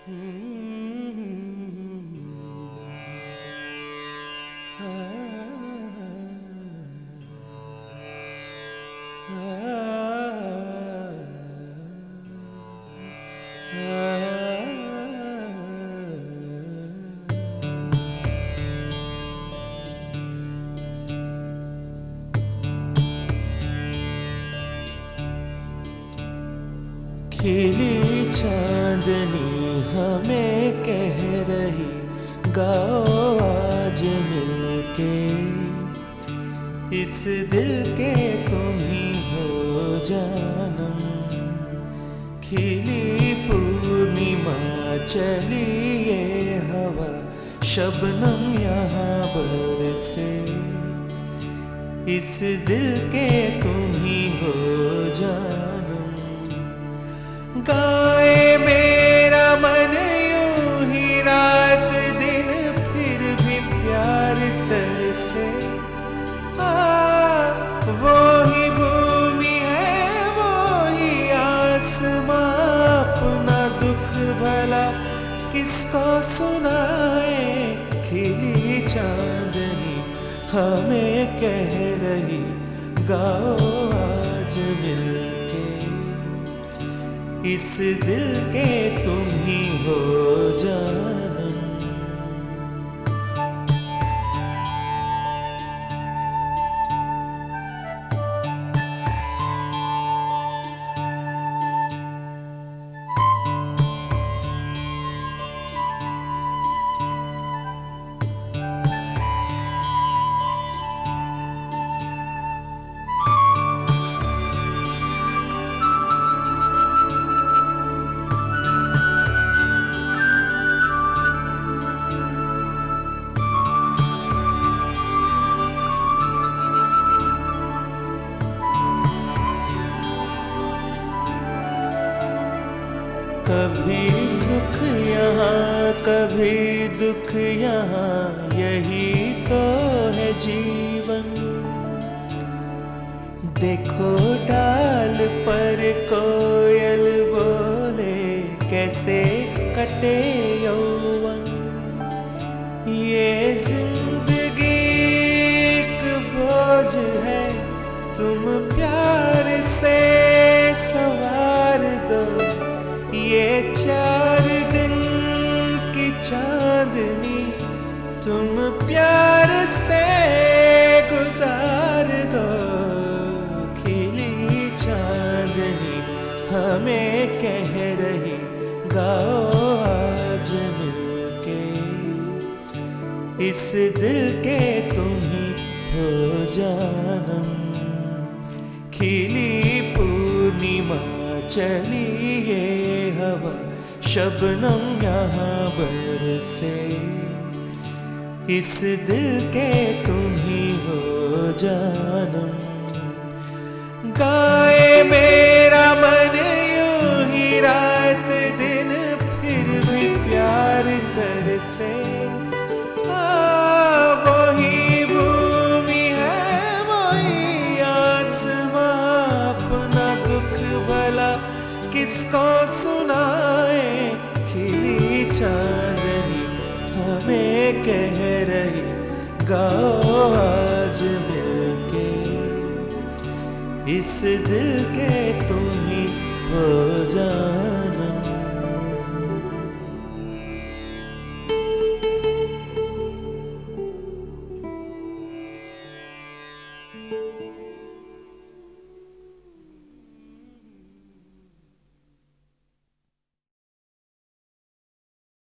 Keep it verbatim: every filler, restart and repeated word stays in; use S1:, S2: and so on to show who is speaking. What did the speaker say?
S1: खिली चांदनी हमें कह रही, गाओ आज मिलके, इस दिल के तुम ही हो जानम। खिली पूर्णिमा चली ये हवा, शबनम यहाँ बरसे, इस दिल के तुम ही हो जानम। गाए मेरा मन यूं ही रात दिन, फिर भी प्यार तरसे। आ वो ही भूमि है वो ही आसमां, अपना दुख भला किसको सुनाए। खिली चांदनी हमें कह रही, गाओ आज मिलके, इस दिल के तुम ही हो जानम। कभी सुख यहाँ कभी दुख यहाँ, यही तो है जीवन। देखो डाल पर कोयल बोले, कैसे कटे यौवन। ये जिंदगी एक बोझ है, तुम प्यार से सवार दो। ये चार दिन की चांदनी तुम प्यार से गुजार दो। खिली चांदनी हमें कह रही, गाओ आज मिलके, इस दिल के तुम ही हो जानम। खिली पूर्णिमा चली ये हवा, शबनम यहाँ बरसे, इस दिल के तुम ही हो जानम। गाए मेरा मन यूं ही रात दिन, फिर भी प्यार तरसे। आ वही भूमि है वही आसमां, अपना दुख भला किसको सुनाए। खिली चांदनी हमें कह रही, गाओ आज मिलके, इस दिल के तुम